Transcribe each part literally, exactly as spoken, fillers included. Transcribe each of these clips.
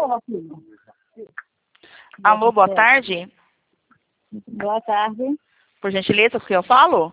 Alô, boa tarde. Boa tarde. Por gentileza, com quem eu falo?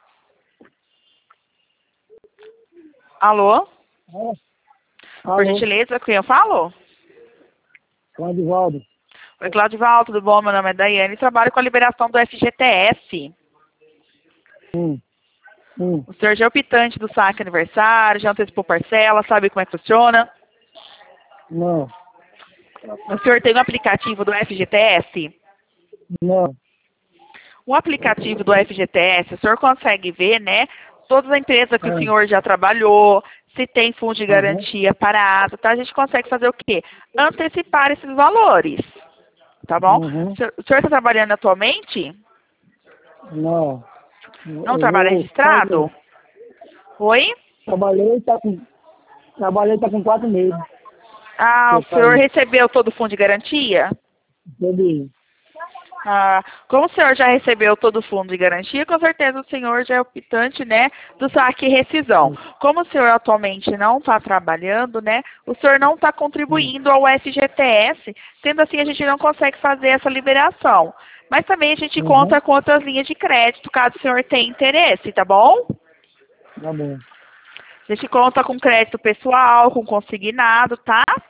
Alô? É. Por Alô, gentileza, com quem eu falo? Claudivaldo. Oi, Claudival, tudo bom? Meu nome é Daiane e trabalho com a liberação do F G T S. Hum. Hum. O senhor já é optante do saque aniversário, já antecipou parcela, sabe como é que funciona? Não. O senhor tem um aplicativo do F G T S? Não. O aplicativo do F G T S, o senhor consegue ver, né, todas as empresas que o É. senhor já trabalhou, se tem fundo de Uhum. garantia parado, tá? A gente consegue fazer o quê? Antecipar esses valores, tá bom? Uhum. O senhor está trabalhando atualmente? Não. Não Eu trabalha vou registrado? fazer. Oi? Trabalhei, tá com. Trabalhei, tá com quatro meses. Ah, Que eu o senhor saí. recebeu todo o fundo de garantia? Recebi. Ah, como o senhor já recebeu todo o fundo de garantia, com certeza o senhor já é optante, né, do saque e rescisão. Hum. Como o senhor atualmente não está trabalhando, né, o senhor não está Hum. contribuindo ao F G T S, sendo assim a gente não consegue fazer essa liberação. Mas também a gente Uhum. conta com outras linhas de crédito, caso o senhor tenha interesse, tá bom? Tá bom. A gente conta com crédito pessoal, com consignado, tá?